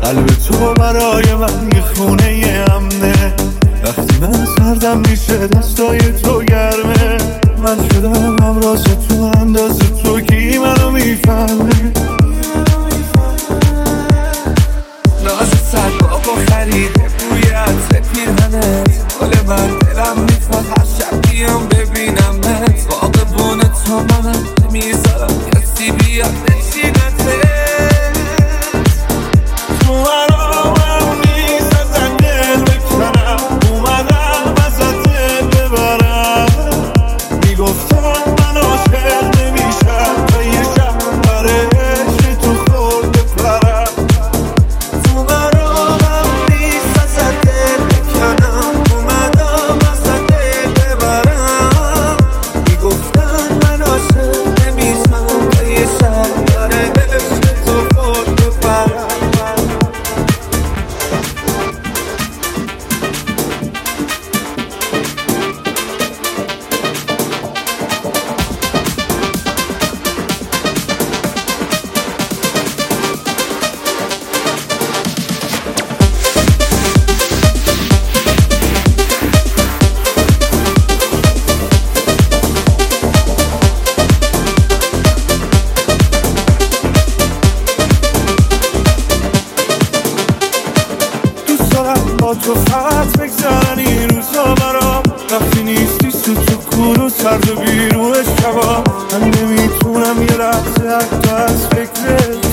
قلب تو برای من یه خونه امنه. وقتی من سردم میشه دستای تو گرمه. من شدم همراز تو اندازه تو کی منو میفهمه. ناز سر بابا خریده بوی عطر پیرهنت. حال من دلم میخواد هر شب بیام ببینمت. باغبون تو منم نمیذارم کسی بیاد بشینته. تو مرامم نیست ازن دل بکنم. اومدم ازت دل ببرم. میگفتم من عاشق نمیشم تا یه شب برای عشق تو خورد بپرم. تو مرامم نیست ازت دل بکنم. اومدم ازت دل ببرم. میگفتم من عاشق نمیشم تا یه شب برای عشق تو خورد بپرم. با تو فقط بگذرن این روزا برام. وقتی نیستی تو کور و سرد و بیرون شبا. من نمیتونم یه لحظه حتی از فکرت